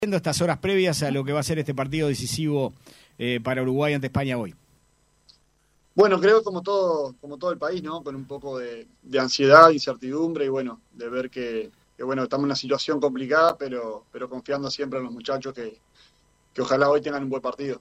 Estas horas previas a lo que va a ser este partido decisivo para Uruguay ante España hoy? Bueno, creo como todo el país, ¿no? Con un poco de ansiedad, incertidumbre y bueno, de ver que bueno, estamos en una situación complicada, pero confiando siempre en los muchachos que ojalá hoy tengan un buen partido.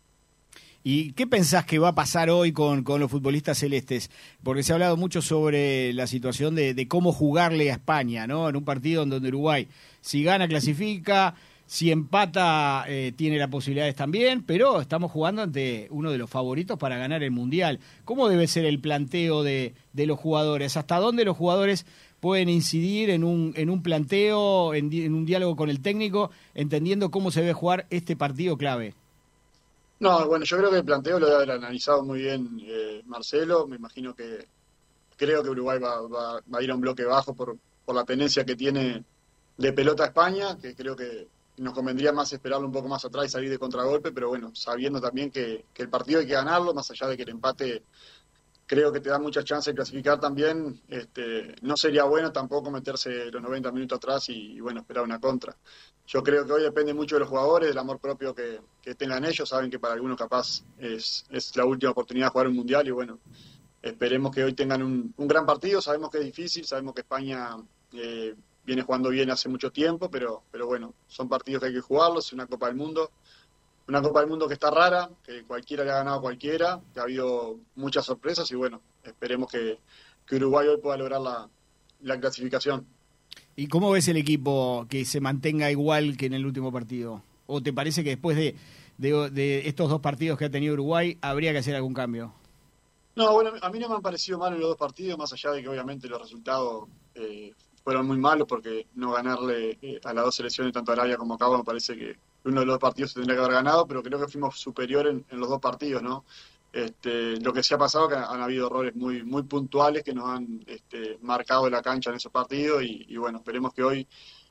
¿Y qué pensás que va a pasar hoy con los futbolistas celestes? Porque se ha hablado mucho sobre la situación de cómo jugarle a España, ¿no? En un partido en donde Uruguay, si gana, clasifica. Si empata, tiene las posibilidades también, pero estamos jugando ante uno de los favoritos para ganar el Mundial. ¿Cómo debe ser el planteo de los jugadores? ¿Hasta dónde los jugadores pueden incidir en un planteo, en un diálogo con el técnico, entendiendo cómo se debe jugar este partido clave? No, bueno, yo creo que el planteo lo debe haber analizado muy bien Marcelo. Me imagino creo que Uruguay va a ir a un bloque bajo por la tendencia que tiene de pelota a España, que creo que nos convendría más esperarlo un poco más atrás y salir de contragolpe, pero bueno, sabiendo también que el partido hay que ganarlo, más allá de que el empate creo que te da mucha chance de clasificar también, no sería bueno tampoco meterse los 90 minutos atrás y bueno, esperar una contra. Yo creo que hoy depende mucho de los jugadores, del amor propio que tengan ellos, saben que para algunos capaz es la última oportunidad de jugar un mundial y bueno, esperemos que hoy tengan un gran partido, sabemos que es difícil, sabemos que España viene jugando bien hace mucho tiempo, pero bueno, son partidos que hay que jugarlos, es una Copa del Mundo que está rara, que cualquiera le ha ganado a cualquiera, que ha habido muchas sorpresas y bueno, esperemos que Uruguay hoy pueda lograr la clasificación. ¿Y cómo ves el equipo que se mantenga igual que en el último partido? ¿O te parece que después de estos dos partidos que ha tenido Uruguay habría que hacer algún cambio? No, bueno, a mí no me han parecido malos los dos partidos, más allá de que obviamente los resultados fueron muy malos, porque no ganarle a las dos selecciones, tanto a Arabia como a Cabo, me parece que uno de los dos partidos se tendría que haber ganado, pero creo que fuimos superiores en los dos partidos, ¿no? Lo que sí ha pasado es que han habido errores muy puntuales que nos han marcado la cancha en esos partidos y bueno, esperemos que hoy,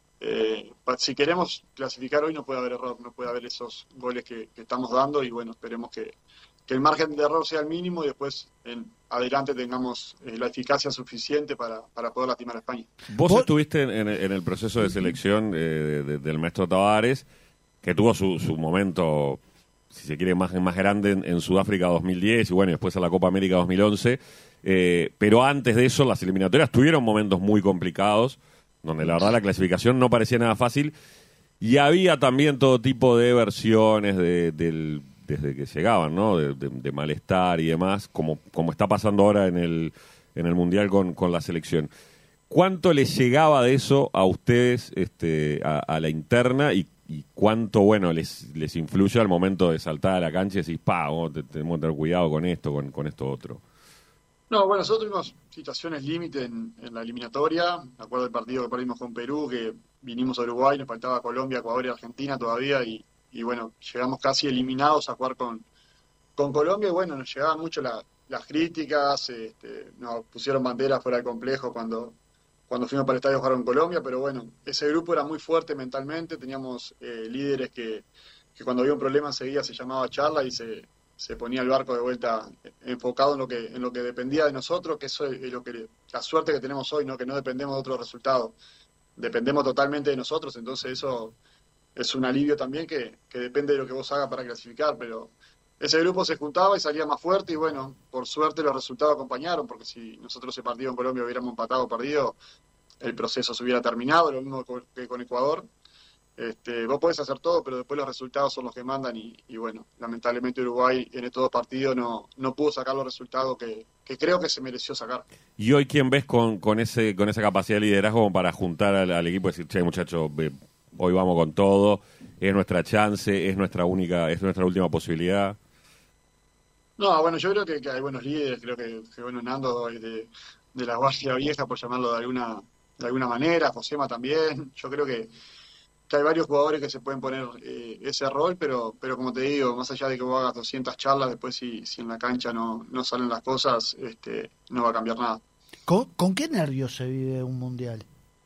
si queremos clasificar hoy no puede haber error, no puede haber esos goles que estamos dando y bueno, esperemos que el margen de error sea el mínimo y después en adelante tengamos la eficacia suficiente para poder lastimar a España. Vos estuviste en el proceso de selección del maestro Tavares, que tuvo su momento, si se quiere, más grande en Sudáfrica 2010 y bueno, después a la Copa América 2011. Pero antes de eso, las eliminatorias tuvieron momentos muy complicados, donde la verdad la clasificación no parecía nada fácil y había también todo tipo de versiones desde que llegaban, ¿no? De malestar y demás, como está pasando ahora en el Mundial con la selección. ¿Cuánto les llegaba de eso a ustedes a la interna y cuánto, bueno, les influye al momento de saltar a la cancha y decir, tenemos que tener cuidado con esto, con esto otro? No, bueno, nosotros tuvimos situaciones límite en la eliminatoria. Me acuerdo del partido que perdimos con Perú, que vinimos a Uruguay, nos faltaba Colombia, Ecuador y Argentina todavía y bueno, llegamos casi eliminados a jugar con Colombia y bueno, nos llegaban mucho las críticas, nos pusieron banderas fuera del complejo cuando fuimos para el estadio a jugar con Colombia, pero bueno, ese grupo era muy fuerte mentalmente, teníamos líderes que cuando había un problema enseguida se llamaba charla y se ponía el barco de vuelta enfocado en lo que dependía de nosotros, que eso es la suerte que tenemos hoy, ¿no? Que no dependemos de otros resultados, dependemos totalmente de nosotros, entonces eso es un alivio también que depende de lo que vos hagas para clasificar, pero ese grupo se juntaba y salía más fuerte y bueno, por suerte los resultados acompañaron, porque si nosotros ese partido en Colombia hubiéramos empatado o perdido, el proceso se hubiera terminado, lo mismo que con Ecuador. Vos podés hacer todo, pero después los resultados son los que mandan y bueno, lamentablemente Uruguay en estos dos partidos no pudo sacar los resultados que creo que se mereció sacar. ¿Y hoy quién ves con esa capacidad de liderazgo como para juntar al equipo y decir, che, muchachos, hoy vamos con todo, es nuestra chance, es nuestra última posibilidad? No, bueno, yo creo que hay buenos líderes, creo que bueno, Nando es de la guardia vieja, por llamarlo de alguna manera, Josema también, yo creo que hay varios jugadores que se pueden poner ese rol, pero como te digo, más allá de que vos hagas 200 charlas, después si en la cancha no salen las cosas, no va a cambiar nada. ¿Con qué nervios se vive un mundial?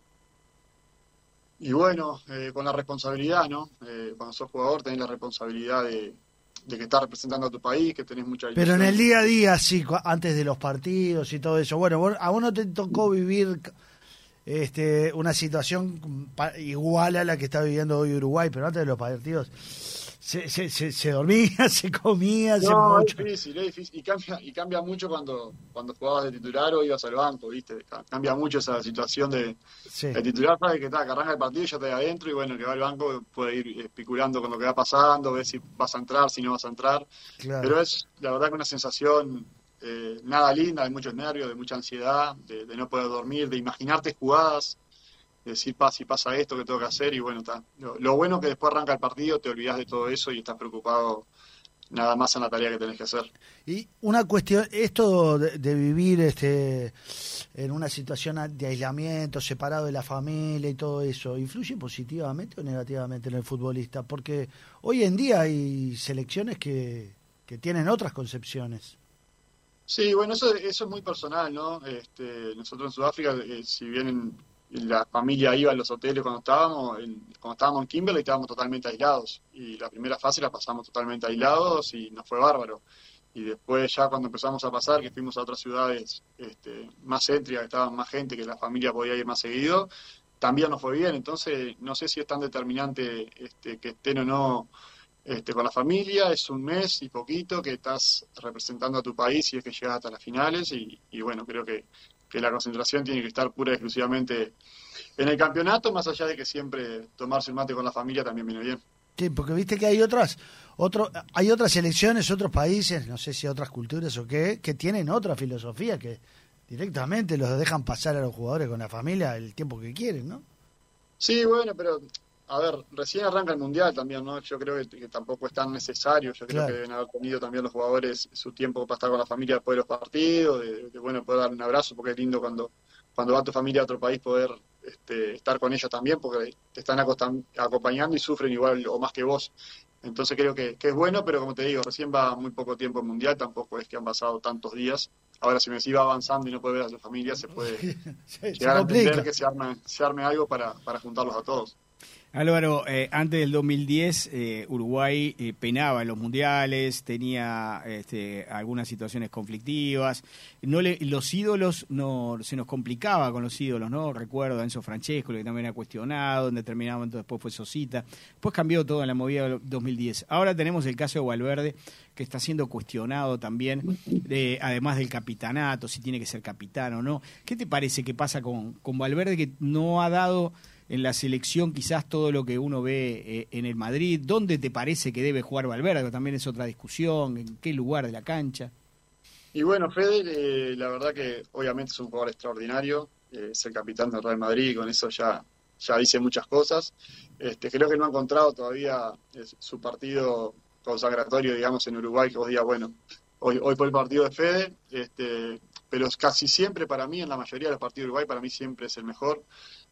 Y bueno, con la responsabilidad, ¿no? Cuando sos jugador tenés la responsabilidad de que estás representando a tu país, que tenés mucha ilusión. Pero en el día a día, sí, antes de los partidos y todo eso. Bueno, a vos no te tocó vivir una situación igual a la que está viviendo hoy Uruguay, pero antes de los partidos se dormía, se comía, no, es difícil. Y cambia mucho cuando jugabas de titular o ibas al banco, ¿viste? Cambia mucho esa situación de titular, sabe que arranca el partido y ya está adentro, y bueno, que va al banco puede ir especulando con lo que va pasando, ver si vas a entrar, si no vas a entrar. Claro. Pero es, la verdad, que una sensación nada linda, de muchos nervios, de mucha ansiedad, de no poder dormir, de imaginarte jugadas, decir, si pasa esto, que tengo que hacer, y bueno, está. Lo bueno es que después arranca el partido, te olvidás de todo eso y estás preocupado nada más en la tarea que tenés que hacer. Y una cuestión, esto de vivir en una situación de aislamiento, separado de la familia y todo eso, ¿influye positivamente o negativamente en el futbolista? Porque hoy en día hay selecciones que tienen otras concepciones. Sí, bueno, eso es muy personal, ¿no? Nosotros en Sudáfrica, si bien la familia iba a los hoteles cuando estábamos en Kimberley, estábamos totalmente aislados, y la primera fase la pasamos totalmente aislados y nos fue bárbaro. Y después ya cuando empezamos a pasar, que fuimos a otras ciudades más céntricas, que estaban más gente, que la familia podía ir más seguido, también nos fue bien. Entonces no sé si es tan determinante que estén o no con la familia. Es un mes y poquito que estás representando a tu país y es que llegas hasta las finales, y bueno, creo que la concentración tiene que estar pura y exclusivamente en el campeonato, más allá de que siempre tomarse un mate con la familia también viene bien. Sí, porque viste que hay otras selecciones, otros países, no sé si otras culturas o qué, que tienen otra filosofía, que directamente los dejan pasar a los jugadores con la familia el tiempo que quieren, ¿no? Sí, bueno, pero a ver, recién arranca el Mundial también, ¿no? Yo creo que tampoco es tan necesario. Yo creo que deben haber tenido también los jugadores su tiempo para estar con la familia después de los partidos, de bueno, poder dar un abrazo, porque es lindo cuando va tu familia a otro país poder estar con ellos también, porque te están acompañando y sufren igual o más que vos. Entonces creo que es bueno, pero como te digo, recién va muy poco tiempo el Mundial, tampoco es que han pasado tantos días. Ahora, si me sigue avanzando y no puede ver a su familia, se puede llegar a entender que se arme algo para juntarlos a todos. Álvaro, antes del 2010 Uruguay penaba en los mundiales, tenía algunas situaciones conflictivas. Los ídolos se nos complicaba con los ídolos, ¿no? Recuerdo a Enzo Francesco, que también era cuestionado, en determinado momento después fue Sosita. Después cambió todo en la movida del 2010. Ahora tenemos el caso de Valverde, que está siendo cuestionado también, además del capitanato, si tiene que ser capitán o no. ¿Qué te parece que pasa con Valverde, que no ha dado en la selección quizás todo lo que uno ve en el Madrid? ¿Dónde te parece que debe jugar Valverde? Que también es otra discusión. ¿En qué lugar de la cancha? Y bueno, Fede, la verdad que obviamente es un jugador extraordinario. Es el capitán del Real Madrid, con eso ya dice muchas cosas. Creo que no ha encontrado todavía su partido consagratorio, digamos, en Uruguay, que vos digas, bueno, hoy por el partido de Fede, pero casi siempre para mí, en la mayoría de los partidos de Uruguay, para mí siempre es el mejor.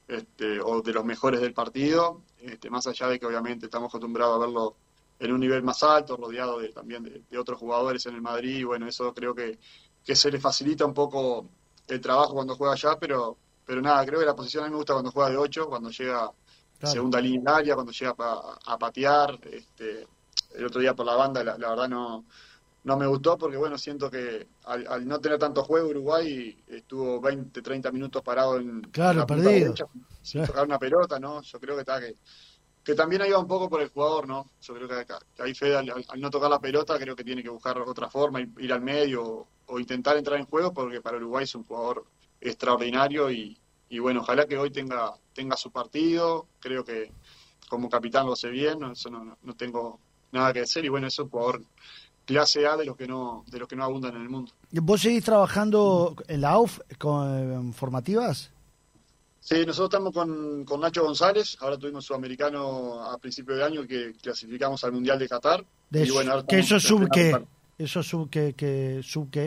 O de los mejores del partido, más allá de que obviamente estamos acostumbrados a verlo en un nivel más alto, rodeado también de otros jugadores en el Madrid, y bueno, eso creo que se le facilita un poco el trabajo cuando juega allá, pero nada, creo que la posición a mí me gusta cuando juega de 8, cuando llega segunda línea del área, cuando llega a patear. El otro día por la banda, la verdad no me gustó, porque bueno, siento que al no tener tanto juego, Uruguay estuvo 20, 30 minutos parado en la punta derecha, sin tocar una pelota, ¿no? Yo creo que también ahí va un poco por el jugador, ¿no? Yo creo que ahí Fede, al no tocar la pelota, creo que tiene que buscar otra forma, ir al medio o intentar entrar en juego, porque para Uruguay es un jugador extraordinario, y bueno, ojalá que hoy tenga su partido. Creo que como capitán lo hace bien, eso no tengo nada que decir, y bueno, es un jugador clase A de los que no abundan en el mundo. ¿Vos seguís trabajando en la AUF con formativas? Sí, nosotros estamos con Nacho González. Ahora tuvimos Sudamericano a principio de año, que clasificamos al Mundial de Qatar. Y bueno, ahora ¿que eso sub qué? ¿Eso sub qué?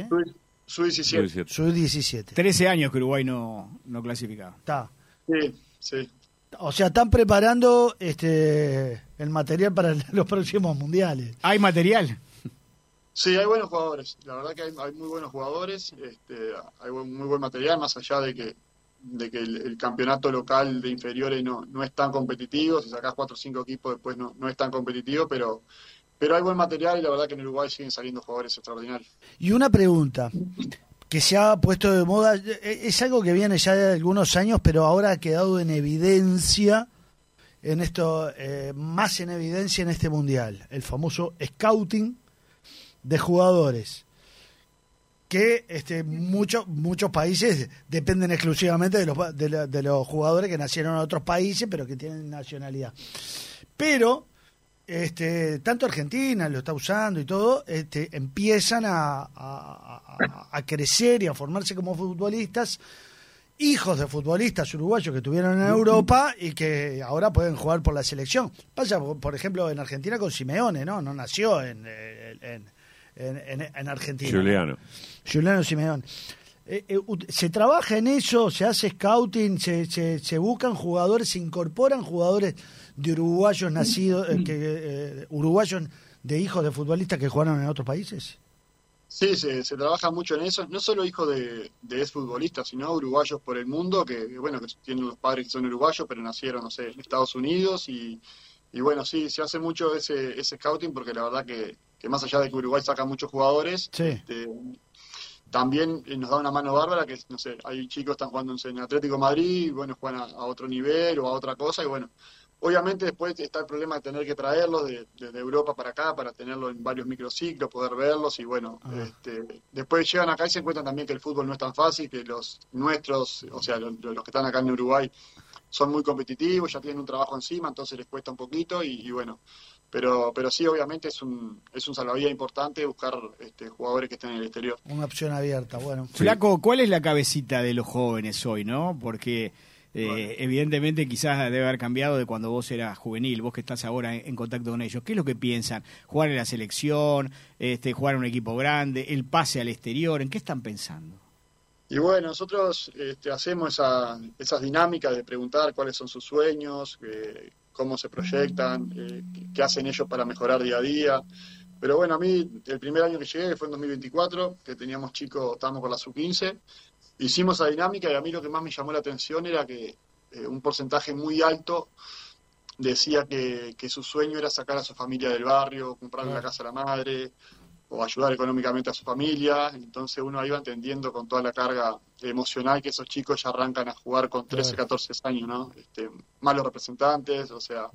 Sub-17. Sub-17. 13 años que Uruguay no clasificaba. Está. Sí. O sea, están preparando el material para los próximos mundiales. ¿Hay material? Sí, hay buenos jugadores. La verdad que hay muy buenos jugadores. Hay muy buen material, más allá de que el campeonato local de inferiores no es tan competitivo. Si sacás 4 o 5 equipos después no es tan competitivo, pero hay buen material, y la verdad que en Uruguay siguen saliendo jugadores extraordinarios. Y una pregunta, que se ha puesto de moda, es algo que viene ya de algunos años, pero ahora ha quedado en evidencia en esto, más en evidencia en este mundial, el famoso scouting de jugadores, que muchos países dependen exclusivamente de los jugadores que nacieron en otros países, pero que tienen nacionalidad. Pero tanto Argentina lo está usando y todo, empiezan a crecer y a formarse como futbolistas, hijos de futbolistas uruguayos que tuvieron en Europa y que ahora pueden jugar por la selección. Pasa, por ejemplo, en Argentina con Simeone, ¿no? No nació en Argentina. Juliano Simeone. Se trabaja en eso, se hace scouting, se buscan jugadores, se incorporan jugadores de uruguayos nacidos, uruguayos de hijos de futbolistas que jugaron en otros países. Sí, se trabaja mucho en eso, no solo hijos de exfutbolistas, sino uruguayos por el mundo, que bueno, que tienen los padres que son uruguayos, pero nacieron, no sé, en Estados Unidos, y bueno, sí, se hace mucho ese scouting, porque la verdad que más allá de que Uruguay saca muchos jugadores, sí. También nos da una mano bárbara, que no sé, hay chicos que están jugando en Atlético de Madrid, y bueno, juegan a otro nivel o a otra cosa, y bueno, obviamente después está el problema de tener que traerlos desde Europa para acá, para tenerlos en varios microciclos, poder verlos, y bueno, después llegan acá y se encuentran también que el fútbol no es tan fácil, que los nuestros, o sea, los que están acá en Uruguay, son muy competitivos, ya tienen un trabajo encima, entonces les cuesta un poquito, y bueno, pero sí, obviamente es un salvavidas importante buscar jugadores que estén en el exterior. Una opción abierta, bueno. Flaco, ¿cuál es la cabecita de los jóvenes hoy, no? Porque evidentemente quizás debe haber cambiado de cuando vos eras juvenil, vos que estás ahora en contacto con ellos. ¿Qué es lo que piensan? ¿Jugar en la selección? ¿Jugar en un equipo grande? ¿El pase al exterior? ¿En qué están pensando? Y bueno, nosotros hacemos esas dinámicas de preguntar cuáles son sus sueños, cómo se proyectan, qué hacen ellos para mejorar día a día. Pero bueno, a mí el primer año que llegué, que fue en 2024, que teníamos chicos, estábamos con la sub-15, hicimos esa dinámica, y a mí lo que más me llamó la atención era que un porcentaje muy alto decía que su sueño era sacar a su familia del barrio, comprarle la casa a la madre, o ayudar económicamente a su familia. Entonces uno iba entendiendo con toda la carga emocional que esos chicos ya arrancan a jugar con 13, 14 años, ¿no? Malos representantes, o sea,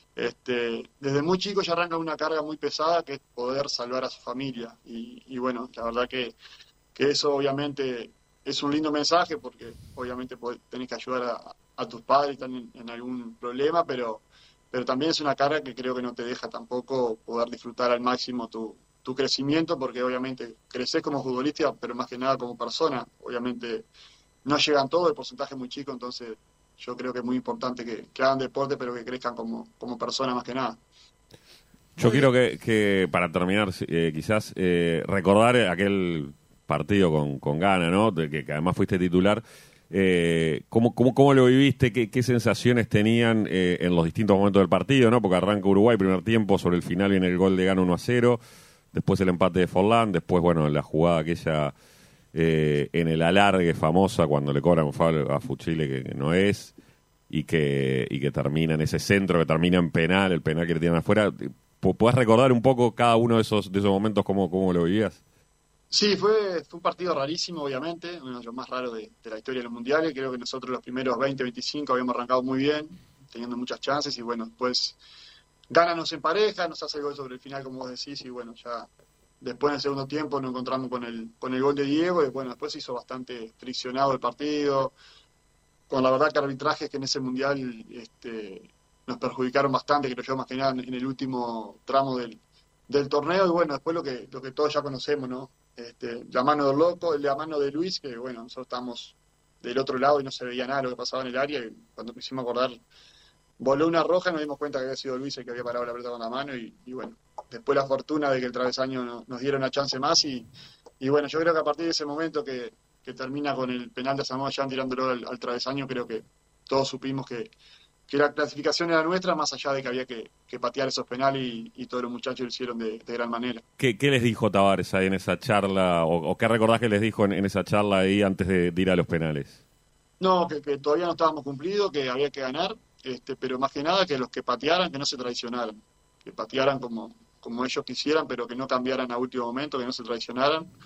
desde muy chicos ya arrancan una carga muy pesada, que es poder salvar a su familia. Y bueno, la verdad que eso obviamente es un lindo mensaje, porque obviamente tenés que ayudar a tus padres que están en algún problema, pero también es una carga que creo que no te deja tampoco poder disfrutar al máximo tu crecimiento, porque obviamente creces como futbolista, pero más que nada como persona. Obviamente no llegan todos, el porcentaje es muy chico, entonces yo creo que es muy importante que hagan deporte, pero que crezcan como persona más que nada. Yo quiero que para terminar, quizás recordar aquel partido con Ghana, ¿no? Que además fuiste titular. ¿Cómo lo viviste? ¿Qué sensaciones tenían en los distintos momentos del partido, ¿no? Porque arranca Uruguay, primer tiempo, sobre el final viene el gol de Ghana 1-0, después el empate de Forlán, después, bueno, la jugada aquella en el alargue famosa, cuando le cobran un foul a Fuchile que no es, y que termina en ese centro, que termina en penal, el penal que le tiran afuera. ¿Podés recordar un poco cada uno de esos momentos, cómo lo vivías? Sí, fue un partido rarísimo, obviamente, uno de los más raros de la historia de los mundiales. Creo que nosotros los primeros 20, 25 habíamos arrancado muy bien, teniendo muchas chances, y bueno, después Ghana nos empareja, nos hace el gol sobre el final, como vos decís, y bueno, ya después en el segundo tiempo nos encontramos con el gol de Diego, y bueno, después se hizo bastante friccionado el partido, con la verdad que arbitrajes que en ese mundial nos perjudicaron bastante, creo yo, más que nada en el último tramo del torneo, y bueno, después lo que todos ya conocemos, ¿no? La mano del loco, la mano de Luis, que bueno, nosotros estábamos del otro lado y no se veía nada lo que pasaba en el área, y cuando quisimos acordar, voló una roja y nos dimos cuenta que había sido Luis el que había parado la pelota con la mano, y bueno, después la fortuna de que el travesaño nos diera una chance más, y bueno, yo creo que a partir de ese momento que termina con el penal de Samoa Gyan tirándolo al travesaño, creo que todos supimos que la clasificación era nuestra, más allá de que había que patear esos penales, y todos los muchachos lo hicieron de gran manera. ¿Qué les dijo Tavares ahí en esa charla, o qué recordás que les dijo en esa charla ahí antes de ir a los penales? No, que todavía no estábamos cumplidos, que había que ganar, pero más que nada que los que patearan, que no se traicionaran, que patearan como ellos quisieran, pero que no cambiaran a último momento, que no se traicionaran,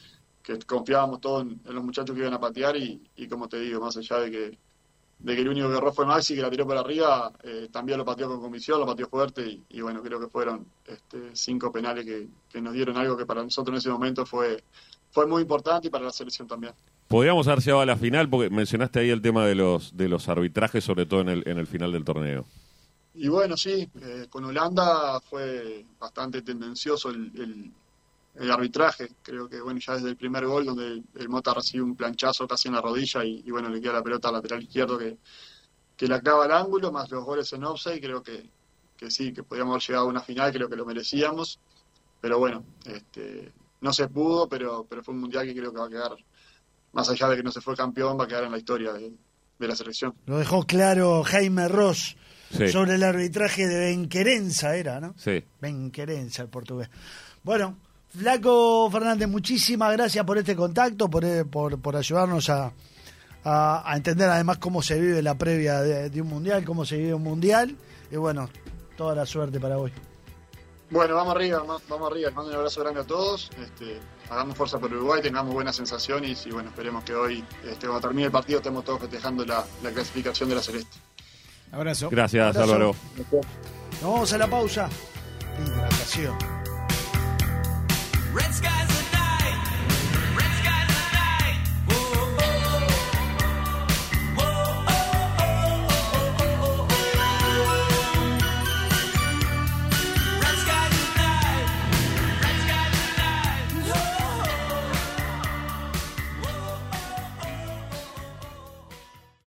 confiábamos todos en los muchachos que iban a patear y como te digo, más allá de que el único que erró fue Maxi, que la tiró para arriba, también lo pateó con convicción, lo pateó fuerte y bueno, creo que fueron 5 penales que nos dieron algo que para nosotros en ese momento fue muy importante y para la selección también. Podríamos haber llegado a la final porque mencionaste ahí el tema de los arbitrajes, sobre todo en el final del torneo. Y bueno, sí, con Holanda fue bastante tendencioso el arbitraje. Creo que bueno, ya desde el primer gol donde el Mota recibe un planchazo casi en la rodilla y bueno, le queda la pelota al lateral izquierdo que la clava al ángulo, más los goles en offside, creo que sí, que podíamos haber llegado a una final, creo que lo merecíamos, pero bueno, no se pudo, pero fue un mundial que creo que va a quedar, más allá de que no se fue campeón, va a quedar en la historia de la selección. Lo dejó claro Jaime Ross. Sí. Sobre el arbitraje de Benquerenza era, ¿no? Sí. Benquerenza, el portugués. Bueno, Flaco Fernández, muchísimas gracias por este contacto, por ayudarnos a entender además cómo se vive la previa de un mundial, cómo se vive un mundial. Y bueno, toda la suerte para hoy. Bueno, vamos arriba. Les mando un abrazo grande a todos. Hagamos fuerza por Uruguay, tengamos buenas sensaciones y bueno, esperemos que hoy, cuando termine el partido, estemos todos festejando la clasificación de la Celeste. Abrazo. Gracias, Abrazo. Álvaro. Nos vamos a la pausa. Hidratación. Red Sky